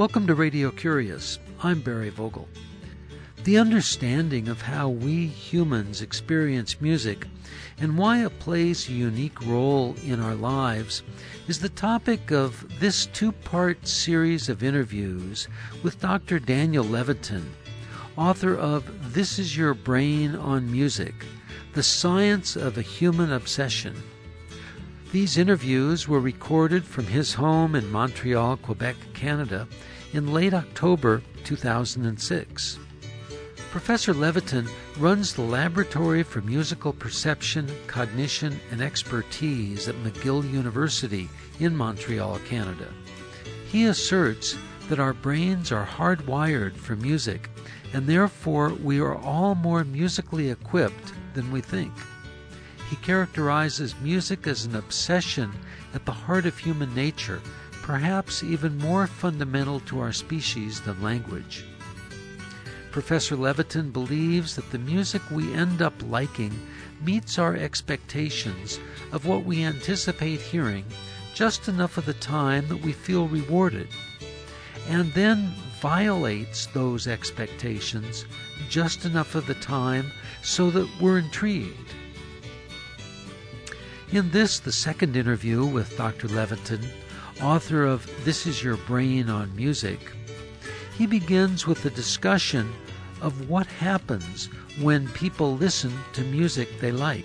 Welcome to Radio Curious. I'm Barry Vogel. The understanding of how we humans experience music and why it plays a unique role in our lives is the topic of this two-part series of interviews with Dr. Daniel Levitin, author of This Is Your Brain on Music, The Science of a Human Obsession. These interviews were recorded from his home in Montreal, Quebec, Canada, in late October 2006. Professor Levitin runs the Laboratory for Musical Perception, Cognition, and Expertise at McGill University in Montreal, Canada. He asserts that our brains are hardwired for music, and therefore we are all more musically equipped than we think. He characterizes music as an obsession at the heart of human nature, perhaps even more fundamental to our species than language. Professor Levitin believes that the music we end up liking meets our expectations of what we anticipate hearing just enough of the time that we feel rewarded, and then violates those expectations just enough of the time so that we're intrigued. In this, the second interview with Dr. Levitin, author of This Is Your Brain on Music, he begins with a discussion of what happens when people listen to music they like.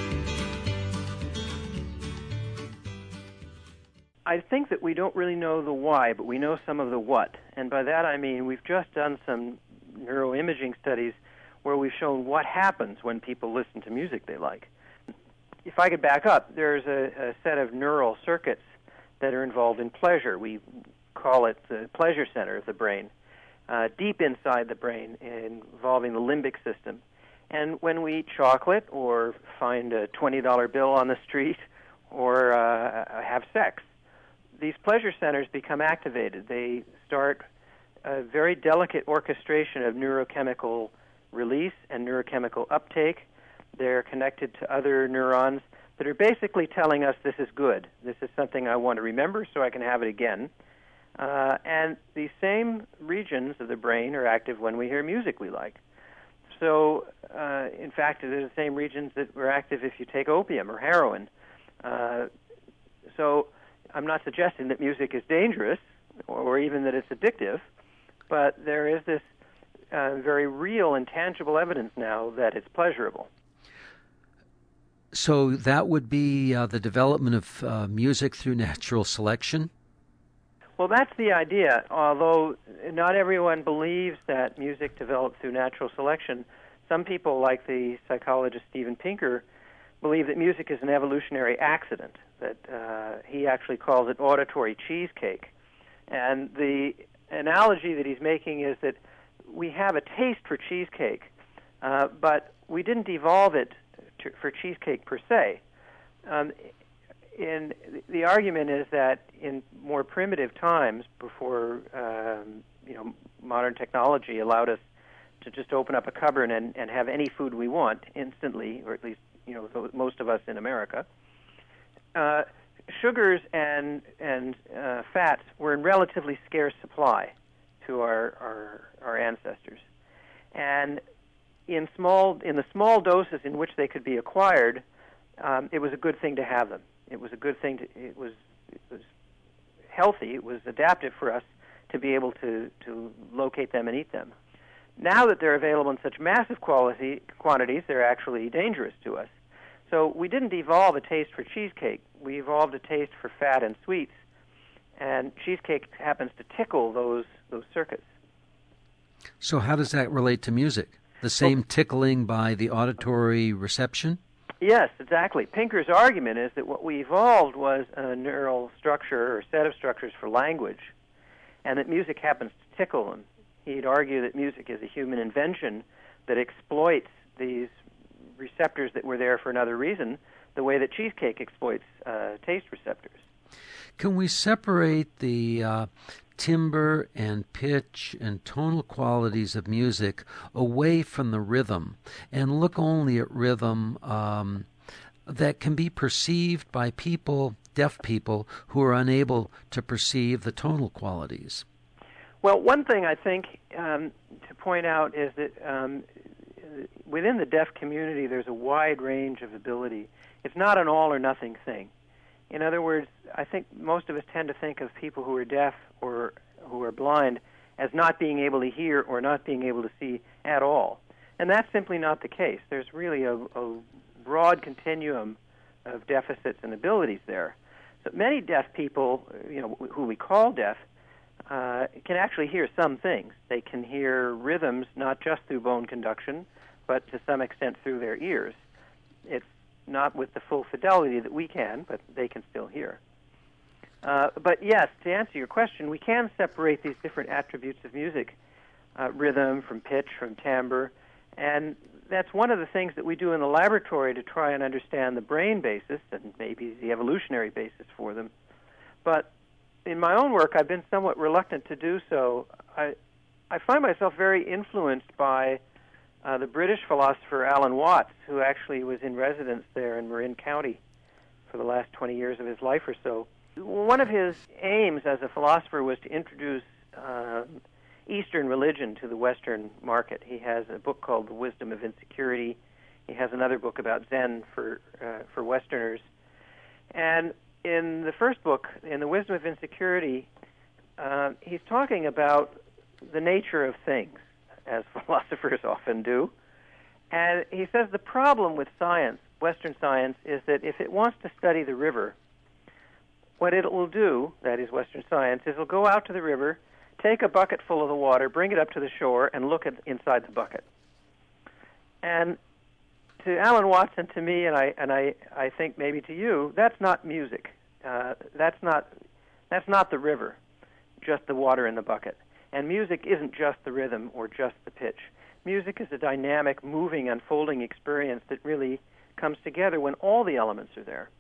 I think that we don't really know the why, but we know some of the what. And by that I mean we've just done some neuroimaging studies where we've shown what happens when people listen to music they like. If I could back up, there's a set of neural circuits that are involved in pleasure. We call it the pleasure center of the brain, deep inside the brain, involving the limbic system. And when we eat chocolate or find a $20 bill on the street or have sex, these pleasure centers become activated. They start a very delicate orchestration of neurochemical release and neurochemical uptake. They're connected to other neurons that are basically telling us this is good. This is something I want to remember so I can have it again. And these same regions of the brain are active when we hear music we like. So, in fact, they're the same regions that were active if you take opium or heroin. So I'm not suggesting that music is dangerous or even that it's addictive, but there is this very real and tangible evidence now that it's pleasurable. So that would be the development of music through natural selection? Well, that's the idea, although not everyone believes that music developed through natural selection. Some people, like the psychologist Steven Pinker, believe that music is an evolutionary accident, that he actually calls it auditory cheesecake. And the analogy that he's making is that we have a taste for cheesecake, but we didn't evolve it for cheesecake per se. And the argument is that in more primitive times, before modern technology allowed us to just open up a cupboard and have any food we want instantly, or at least most of us in America, sugars and fats were in relatively scarce supply to our ancestors, and in the small doses in which they could be acquired, it was a good thing to have them. It was a good thing. It was healthy. It was adaptive for us to be able to locate them and eat them. Now that they're available in such massive quantities, they're actually dangerous to us. So we didn't evolve a taste for cheesecake. We evolved a taste for fat and sweets, and cheesecake happens to tickle those circuits. So how does that relate to music? The same tickling by the auditory reception? Yes, exactly. Pinker's argument is that what we evolved was a neural structure or set of structures for language, and that music happens to tickle them. He'd argue that music is a human invention that exploits these receptors that were there for another reason, the way that cheesecake exploits taste receptors. Can we separate the timbre and pitch and tonal qualities of music away from the rhythm and look only at rhythm that can be perceived by people, deaf people, who are unable to perceive the tonal qualities? Well, one thing I think to point out is that within the deaf community, there's a wide range of ability. It's not an all or nothing thing. In other words, I think most of us tend to think of people who are deaf or who are blind as not being able to hear or not being able to see at all. And that's simply not the case. There's really a broad continuum of deficits and abilities there. So many deaf people, who we call deaf, can actually hear some things. They can hear rhythms not just through bone conduction, but to some extent through their ears. It's not with the full fidelity that we can, but they can still hear. But yes, to answer your question, we can separate these different attributes of music, rhythm from pitch, from timbre, and that's one of the things that we do in the laboratory to try and understand the brain basis and maybe the evolutionary basis for them. But in my own work, I've been somewhat reluctant to do so. I find myself very influenced by the British philosopher Alan Watts, who actually was in residence there in Marin County for the last 20 years of his life or so. One of his aims as a philosopher was to introduce Eastern religion to the Western market. He has a book called The Wisdom of Insecurity. He has another book about Zen for Westerners. And in the first book, in The Wisdom of Insecurity, he's talking about the nature of things, as philosophers often do. And he says the problem with science, Western science, is that if it wants to study the river, what it will do, that is Western science, is it'll go out to the river, take a bucket full of the water, bring it up to the shore, and look inside the bucket. And to Alan Watts and to me, and I think maybe to you, that's not music. That's not the river, just the water in the bucket. And music isn't just the rhythm or just the pitch. Music is a dynamic, moving, unfolding experience that really comes together when all the elements are there.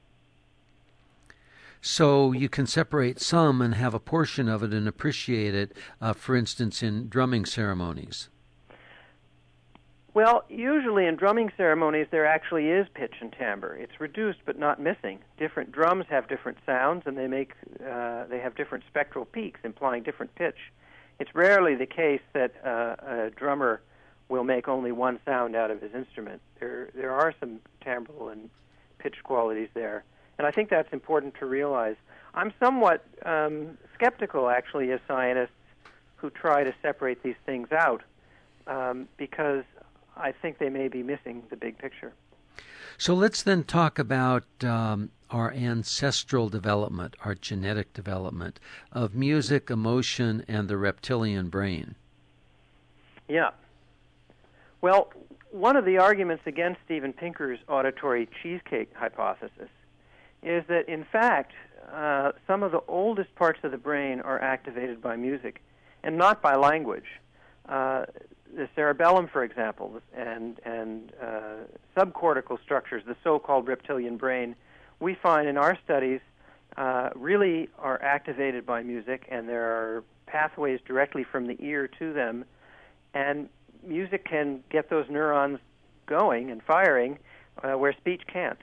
So you can separate some and have a portion of it and appreciate it, for instance, in drumming ceremonies. Well, usually in drumming ceremonies there actually is pitch and timbre. It's reduced but not missing. Different drums have different sounds, and they have different spectral peaks implying different pitch. It's rarely the case that a drummer will make only one sound out of his instrument. There are some timbral and pitch qualities there, and I think that's important to realize. I'm somewhat skeptical, actually, as scientists who try to separate these things out, because I think they may be missing the big picture. So let's then talk about our ancestral development, our genetic development of music, emotion, and the reptilian brain. Yeah. Well, one of the arguments against Steven Pinker's auditory cheesecake hypothesis is that, in fact, some of the oldest parts of the brain are activated by music and not by language. The cerebellum, for example, and subcortical structures, the so-called reptilian brain, we find in our studies really are activated by music, and there are pathways directly from the ear to them, and music can get those neurons going and firing where speech can't.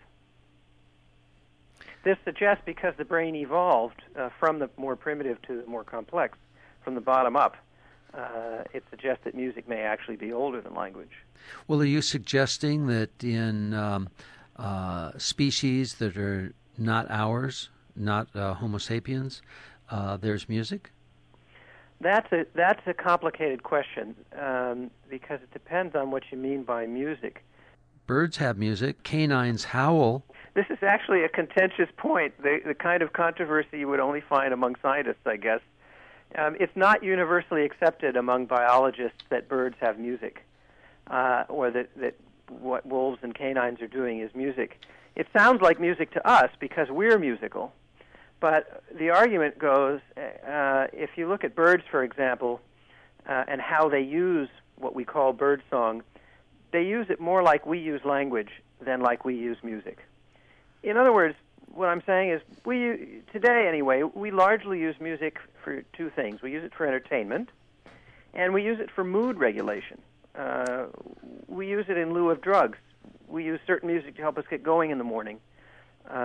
This suggests, because the brain evolved from the more primitive to the more complex, from the bottom up, it suggests that music may actually be older than language. Well, are you suggesting that in species that are not ours, not Homo sapiens, there's music? That's a complicated question because it depends on what you mean by music. Birds have music. Canines howl. This is actually a contentious point, the kind of controversy you would only find among scientists, I guess. It's not universally accepted among biologists that birds have music, or that what wolves and canines are doing is music. It sounds like music to us because we're musical, but the argument goes, if you look at birds, for example, and how they use what we call birdsong, they use it more like we use language than like we use music. In other words, what I'm saying is, today anyway, we largely use music for two things. We use it for entertainment, and we use it for mood regulation. We use it in lieu of drugs. We use certain music to help us get going in the morning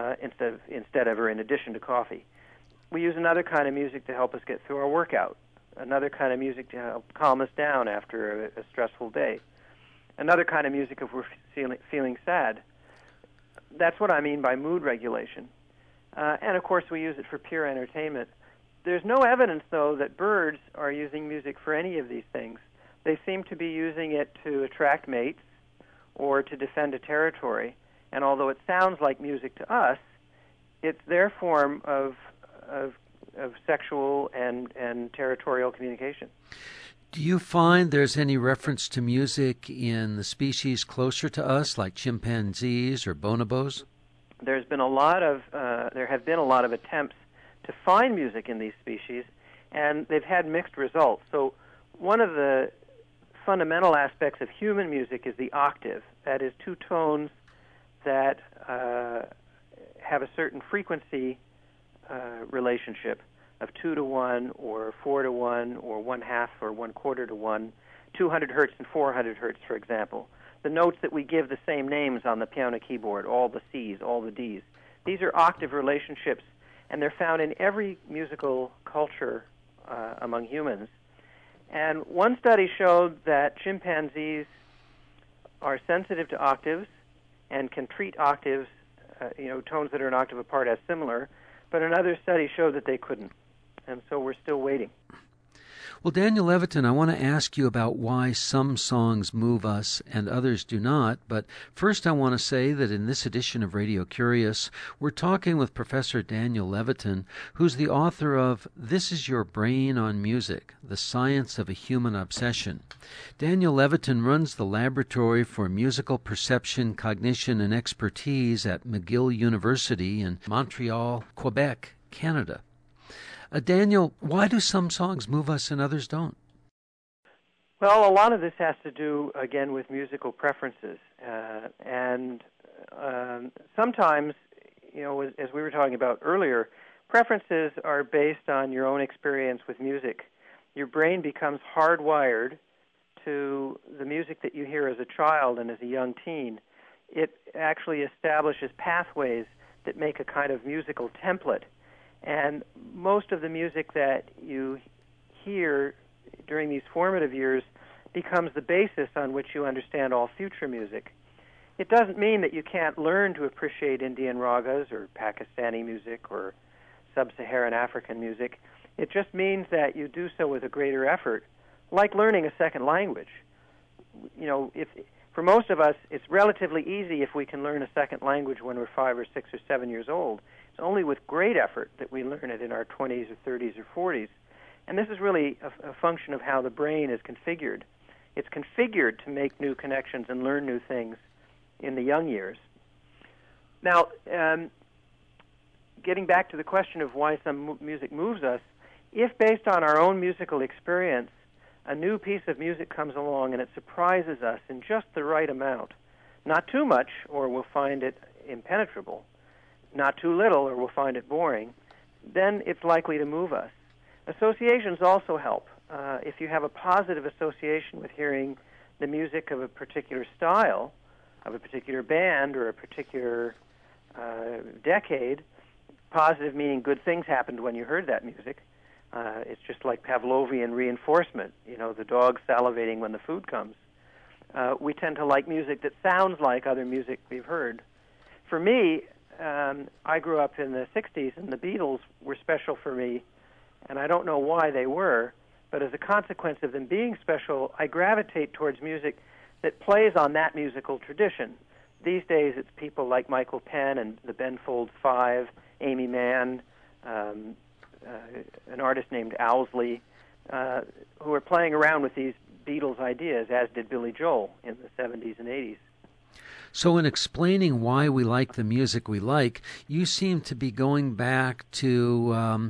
instead of or in addition to coffee. We use another kind of music to help us get through our workout. Another kind of music to help calm us down after a stressful day. Another kind of music if we're feeling sad. That's what I mean by mood regulation. And, of course, we use it for pure entertainment. There's no evidence, though, that birds are using music for any of these things. They seem to be using it to attract mates or to defend a territory. And although it sounds like music to us, it's their form of sexual and territorial communication. Do you find there's any reference to music in the species closer to us, like chimpanzees or bonobos? There have been a lot of attempts to find music in these species, and they've had mixed results. So one of the fundamental aspects of human music is the octave. That is, two tones that have a certain frequency relationship of 2 to 1 or 4 to 1 or 1/2 or 1/4 to 1, 200 hertz and 400 hertz, for example. The notes that we give the same names on the piano keyboard, all the C's, all the D's. These are octave relationships, and they're found in every musical culture among humans. And one study showed that chimpanzees are sensitive to octaves and can treat octaves, tones that are an octave apart as similar, but another study showed that they couldn't. And so we're still waiting. Well, Daniel Levitin, I want to ask you about why some songs move us and others do not. But first, I want to say that in this edition of Radio Curious, we're talking with Professor Daniel Levitin, who's the author of This Is Your Brain on Music, The Science of a Human Obsession. Daniel Levitin runs the Laboratory for Musical Perception, Cognition, and Expertise at McGill University in Montreal, Quebec, Canada. Daniel, why do some songs move us and others don't? Well, a lot of this has to do, again, with musical preferences. Sometimes, as we were talking about earlier, preferences are based on your own experience with music. Your brain becomes hardwired to the music that you hear as a child and as a young teen. It actually establishes pathways that make a kind of musical template. And most of the music that you hear during these formative years becomes the basis on which you understand all future music. It doesn't mean that you can't learn to appreciate Indian ragas or Pakistani music or sub-Saharan African music. It just means that you do so with a greater effort, like learning a second language. For most of us, it's relatively easy if we can learn a second language when we're 5 or 6 or 7 years old. It's only with great effort that we learn it in our 20s or 30s or 40s. And this is really a function of how the brain is configured. It's configured to make new connections and learn new things in the young years. Now, getting back to the question of why some music moves us, if based on our own musical experience, a new piece of music comes along and it surprises us in just the right amount, not too much or we'll find it impenetrable, not too little or we'll find it boring, then it's likely to move us. Associations also help. If you have a positive association with hearing the music of a particular style, of a particular band or a particular decade, positive meaning good things happened when you heard that music. It's just like Pavlovian reinforcement, the dog salivating when the food comes. We tend to like music that sounds like other music we've heard. For me, I grew up in the 60s, and the Beatles were special for me, and I don't know why they were, but as a consequence of them being special, I gravitate towards music that plays on that musical tradition. These days, it's people like Michael Penn and the Ben Folds Five, Amy Mann, an artist named Owsley, who are playing around with these Beatles ideas, as did Billy Joel in the 70s and 80s. So in explaining why we like the music we like, you seem to be going back to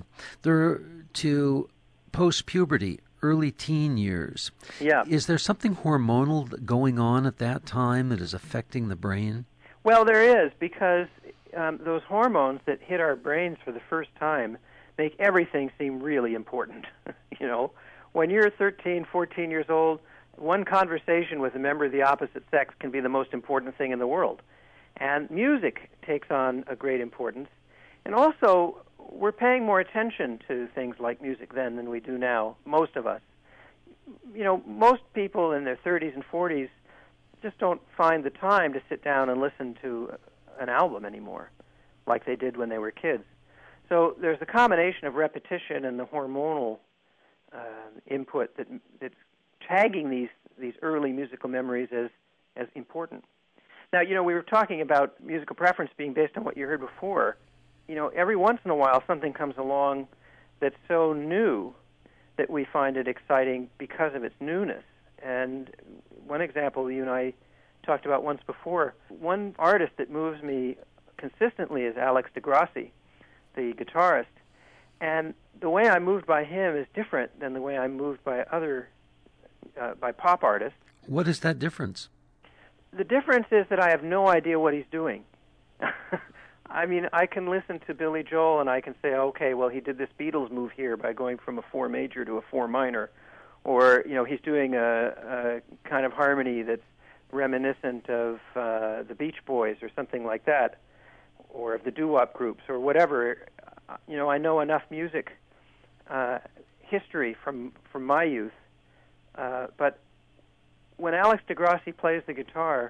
post-puberty, early teen years. Yeah. Is there something hormonal going on at that time that is affecting the brain? Well, there is, because those hormones that hit our brains for the first time make everything seem really important. When you're 13, 14 years old, one conversation with a member of the opposite sex can be the most important thing in the world. And music takes on a great importance. And also, we're paying more attention to things like music then than we do now, most of us. Most people in their 30s and 40s just don't find the time to sit down and listen to an album anymore like they did when they were kids. So there's a combination of repetition and the hormonal input that's tagging these early musical memories as important. Now, we were talking about musical preference being based on what you heard before. Every once in a while something comes along that's so new that we find it exciting because of its newness. And one example you and I talked about once before, one artist that moves me consistently is Alex DeGrassi, the guitarist. And the way I'm moved by him is different than the way I'm moved by by pop artists. What is that difference? The difference is that I have no idea what he's doing. I mean, I can listen to Billy Joel and I can say, okay, well, he did this Beatles move here by going from a 4 major to a 4 minor. Or, he's doing a kind of harmony that's reminiscent of the Beach Boys or something like that, or of the doo-wop groups or whatever. I know enough music history from my youth, but when Alex DeGrassi plays the guitar,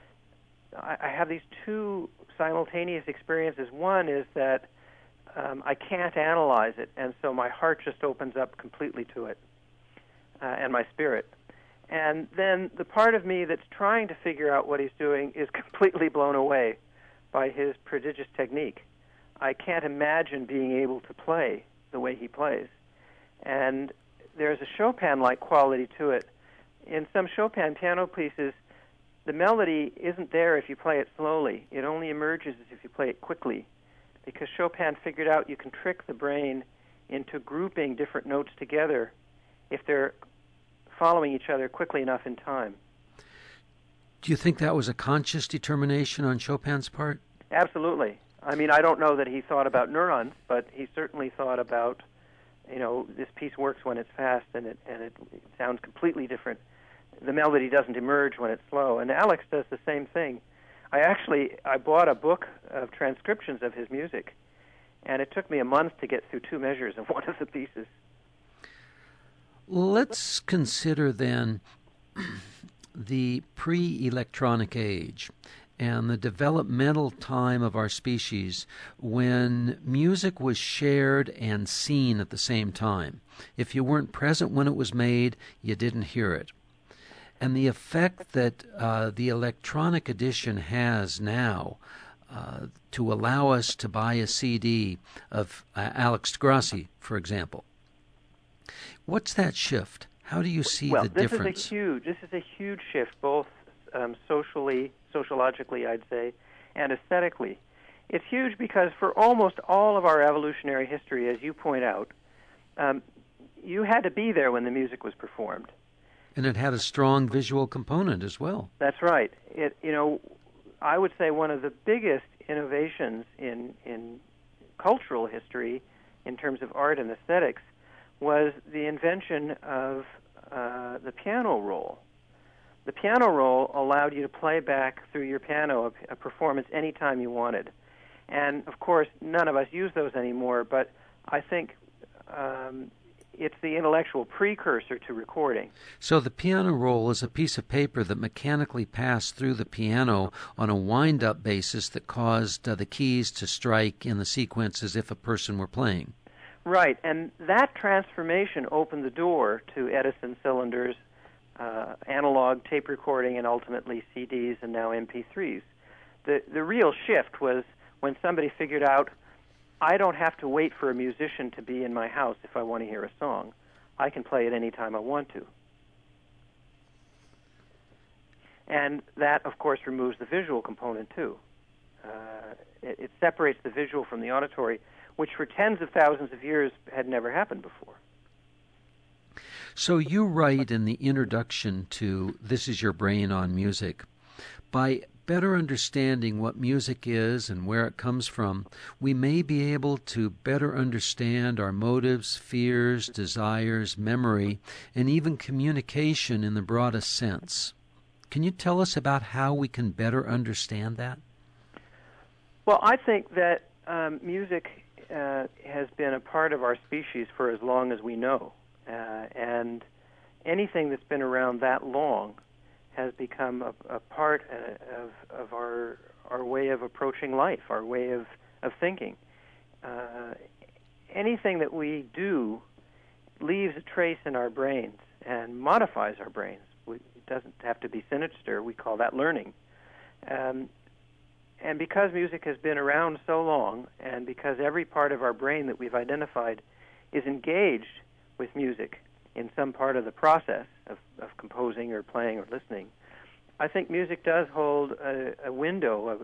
I have these two simultaneous experiences. One is that I can't analyze it, and so my heart just opens up completely to it, and my spirit. And then the part of me that's trying to figure out what he's doing is completely blown away by his prodigious technique. I can't imagine being able to play the way he plays. And there's a Chopin-like quality to it. In some Chopin piano pieces, the melody isn't there if you play it slowly. It only emerges if you play it quickly, because Chopin figured out you can trick the brain into grouping different notes together if they're following each other quickly enough in time. Do you think that was a conscious determination on Chopin's part? Absolutely. I mean, I don't know that he thought about neurons, but he certainly thought about, this piece works when it's fast and it sounds completely different. The melody doesn't emerge when it's slow. And Alex does the same thing. I bought a book of transcriptions of his music, and it took me a month to get through 2 measures of one of the pieces. Let's consider then the pre-electronic age and the developmental time of our species when music was shared and seen at the same time. If you weren't present when it was made, you didn't hear it. And the effect that the electronic edition has now to allow us to buy a CD of Alex DeGrassi, for example. What's that shift? How do you see the difference? This is a huge shift, both sociologically, I'd say, and aesthetically. It's huge because for almost all of our evolutionary history, as you point out, you had to be there when the music was performed. And it had a strong visual component as well. That's right. I would say one of the biggest innovations in cultural history in terms of art and aesthetics was the invention of the piano roll. The piano roll allowed you to play back through your piano a performance anytime you wanted. And, of course, none of us use those anymore, but I think it's the intellectual precursor to recording. So the piano roll is a piece of paper that mechanically passed through the piano on a wind-up basis that caused the keys to strike in the sequence as if a person were playing. Right, and that transformation opened the door to Edison cylinders, analog tape recording, and ultimately CDs and now MP3s. The real shift was when somebody figured out, I don't have to wait for a musician to be in my house if I want to hear a song. I can play it any time I want to. And that, of course, removes the visual component, too. It separates the visual from the auditory, which for tens of thousands of years had never happened before. So you write in the introduction to This Is Your Brain on Music, by better understanding what music is and where it comes from, we may be able to better understand our motives, fears, desires, memory, and even communication in the broadest sense. Can you tell us about how we can better understand that? Well, I think that music has been a part of our species for as long as we know. And anything that's been around that long has become a part of our way of approaching life, our way of thinking. Anything that we do leaves a trace in our brains and modifies our brains. It doesn't have to be sinister. We call that learning. And because music has been around so long, and because every part of our brain that we've identified is engaged with music in some part of the process of composing or playing or listening, I think music does hold a window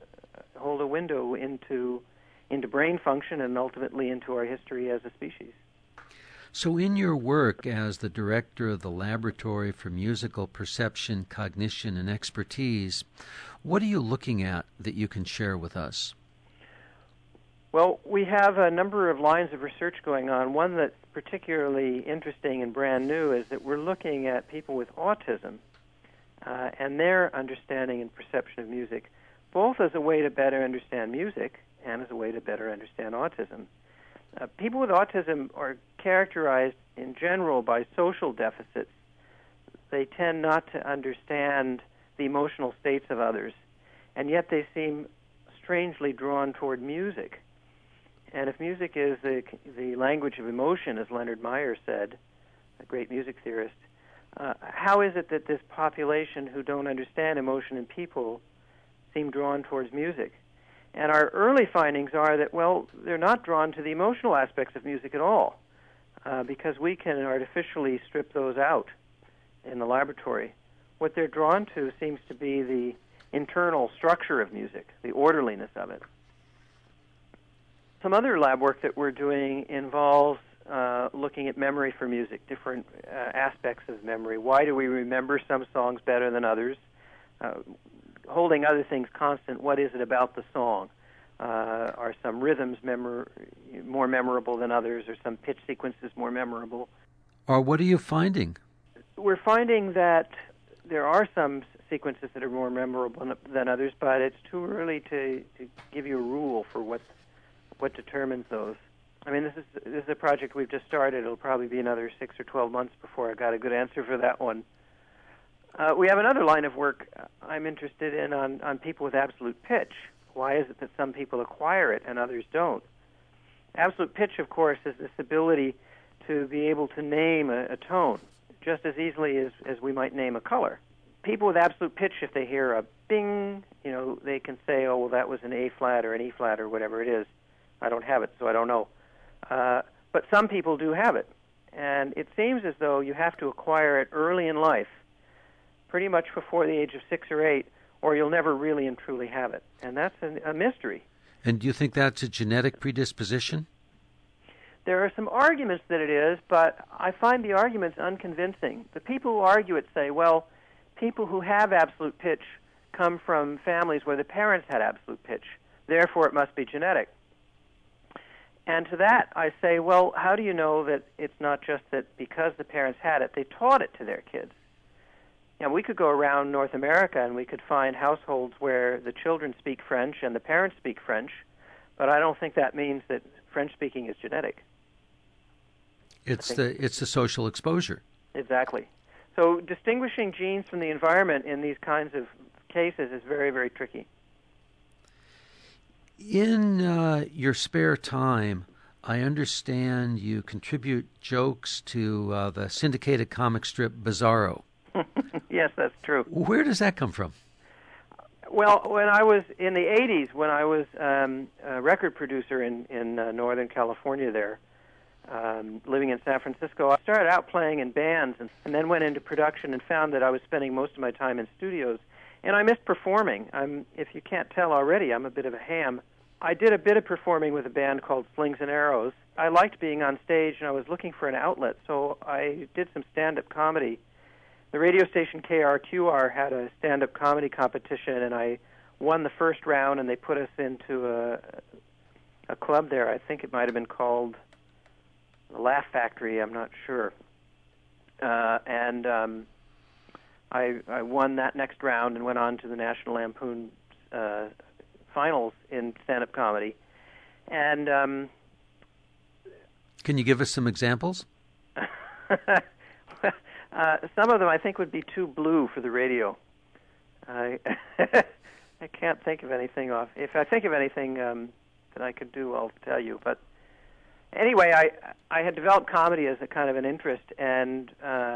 into brain function and ultimately into our history as a species. So in your work as the director of the Laboratory for Musical Perception, Cognition, and Expertise, what are you looking at that you can share with us? Well, we have a number of lines of research going on. One that's particularly interesting and brand new is that we're looking at people with autism and their understanding and perception of music, both as a way to better understand music and as a way to better understand autism. People with autism are characterized in general by social deficits. They tend not to understand the emotional states of others, and yet they seem strangely drawn toward music. And if music is the language of emotion, as Leonard Meyer said, a great music theorist, how is it that this population who don't understand emotion in people seem drawn towards music? And our early findings are that, well, they're not drawn to the emotional aspects of music at all, because we can artificially strip those out in the laboratory. What they're drawn to seems to be the internal structure of music, the orderliness of it. Some other lab work that we're doing involves looking at memory for music, different aspects of memory. Why do we remember some songs better than others? Holding other things constant, what is it about the song? Are some rhythms more memorable than others, or some pitch sequences more memorable? Or what are you finding? We're finding that there are some sequences that are more memorable than others, but it's too early to give you a rule for what determines those. I mean, this is a project we've just started. It'll probably be another 6 or 12 months before I got a good answer for that one. We have another line of work I'm interested in on people with absolute pitch. Why is it that some people acquire it and others don't? Absolute pitch, of course, is this ability to be able to name a tone just as easily as we might name a color. People with absolute pitch, if they hear a bing, they can say, oh, well, that was an A flat or an E flat or whatever it is. I don't have it, so I don't know. But some people do have it. And it seems as though you have to acquire it early in life, pretty much before the age of 6 or 8, or you'll never really and truly have it. And that's a mystery. And do you think that's a genetic predisposition? There are some arguments that it is, but I find the arguments unconvincing. The people who argue it say, well, people who have absolute pitch come from families where the parents had absolute pitch, therefore it must be genetic. And to that I say, well, how do you know that it's not just that because the parents had it, they taught it to their kids? We could go around North America and we could find households where the children speak French and the parents speak French, but I don't think that means that French speaking is genetic. It's the social exposure. Exactly. So distinguishing genes from the environment in these kinds of cases is very, very tricky. In your spare time, I understand you contribute jokes to the syndicated comic strip Bizarro. Yes, that's true. Where does that come from? Well, when I was in the 80s, when I was a record producer in Northern California there, living in San Francisco, I started out playing in bands and then went into production and found that I was spending most of my time in studios. And I missed performing. If you can't tell already, I'm a bit of a ham. I did a bit of performing with a band called Slings and Arrows. I liked being on stage, and I was looking for an outlet, so I did some stand-up comedy. The radio station KRQR had a stand-up comedy competition, and I won the first round, and they put us into a club there. I think it might have been called the Laugh Factory. I'm not sure. I won that next round and went on to the National Lampoon finals in stand-up comedy. And can you give us some examples? Some of them I think would be too blue for the radio. I can't think of anything off. If I think of anything that I could do, I'll tell you. But anyway, I had developed comedy as a kind of an interest, and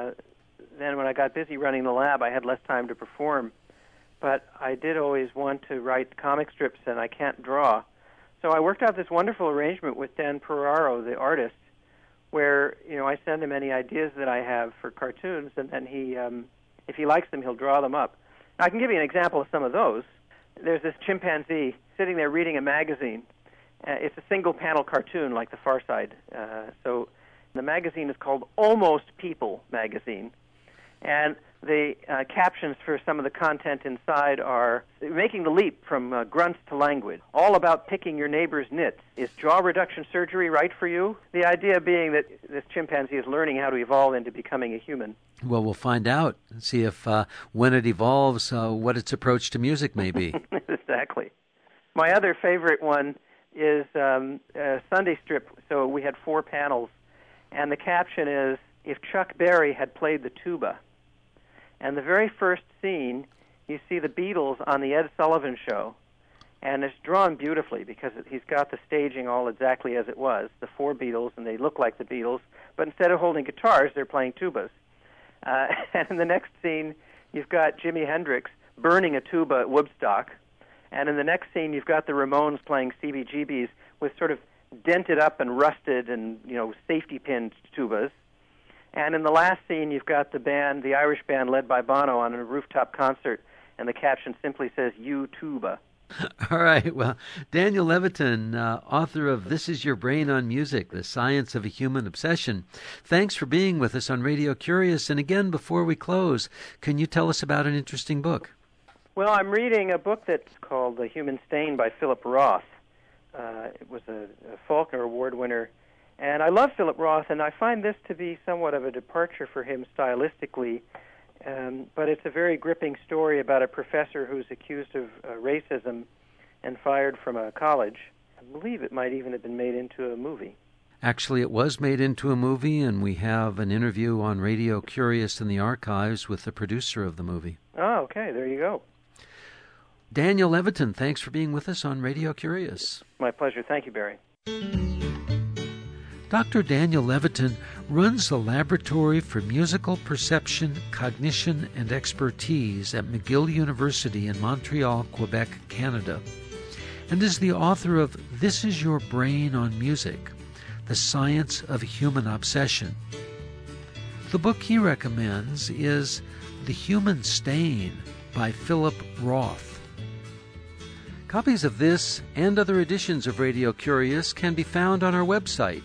then when I got busy running the lab, I had less time to perform. But I did always want to write comic strips, and I can't draw. So I worked out this wonderful arrangement with Dan Peraro, the artist, where I send him any ideas that I have for cartoons, and then he, if he likes them, he'll draw them up. Now, I can give you an example of some of those. There's this chimpanzee sitting there reading a magazine. It's a single-panel cartoon like The Far Side. So the magazine is called Almost People Magazine. And the captions for some of the content inside are making the leap from grunts to language, all about picking your neighbor's nits. Is jaw reduction surgery right for you? The idea being that this chimpanzee is learning how to evolve into becoming a human. Well, we'll find out and see if when it evolves, what its approach to music may be. Exactly. My other favorite one is a Sunday strip. So we had 4 panels, and the caption is, if Chuck Berry had played the tuba. And the very first scene, you see the Beatles on the Ed Sullivan Show, and it's drawn beautifully because he's got the staging all exactly as it was, the 4 Beatles, and they look like the Beatles, but instead of holding guitars, they're playing tubas. And in the next scene, you've got Jimi Hendrix burning a tuba at Woodstock, and in the next scene, you've got the Ramones playing CBGBs with sort of dented up and rusted and, safety pinned tubas. And in the last scene, you've got the band, the Irish band led by Bono on a rooftop concert, and the caption simply says, "You tuba." All right. Well, Daniel Levitin, author of This Is Your Brain on Music, The Science of a Human Obsession. Thanks for being with us on Radio Curious. And again, before we close, can you tell us about an interesting book? Well, I'm reading a book that's called The Human Stain by Philip Roth. It was a Faulkner Award winner. And I love Philip Roth, and I find this to be somewhat of a departure for him stylistically. But it's a very gripping story about a professor who's accused of racism and fired from a college. I believe it might even have been made into a movie. Actually, it was made into a movie, and we have an interview on Radio Curious in the archives with the producer of the movie. Oh, okay. There you go. Daniel Levitin, thanks for being with us on Radio Curious. My pleasure. Thank you, Barry. Dr. Daniel Levitin runs the Laboratory for Musical Perception, Cognition, and Expertise at McGill University in Montreal, Quebec, Canada, and is the author of This Is Your Brain on Music, The Science of Human Obsession. The book he recommends is The Human Stain by Philip Roth. Copies of this and other editions of Radio Curious can be found on our website,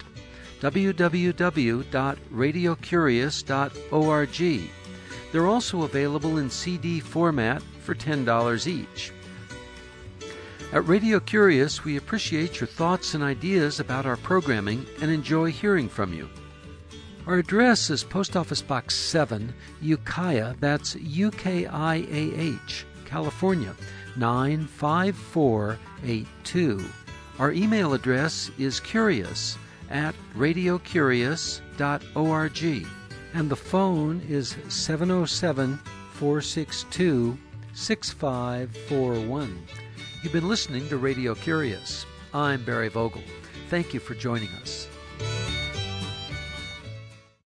www.radiocurious.org. They're also available in CD format for $10 each. At Radio Curious, we appreciate your thoughts and ideas about our programming and enjoy hearing from you. Our address is Post Office Box 7, Ukiah, that's UKIAH, California, 95482. Our email address is curious@radiocurious.org, and the phone is 707-462-6541. You've been listening to Radio Curious. I'm Barry Vogel. Thank you for joining us.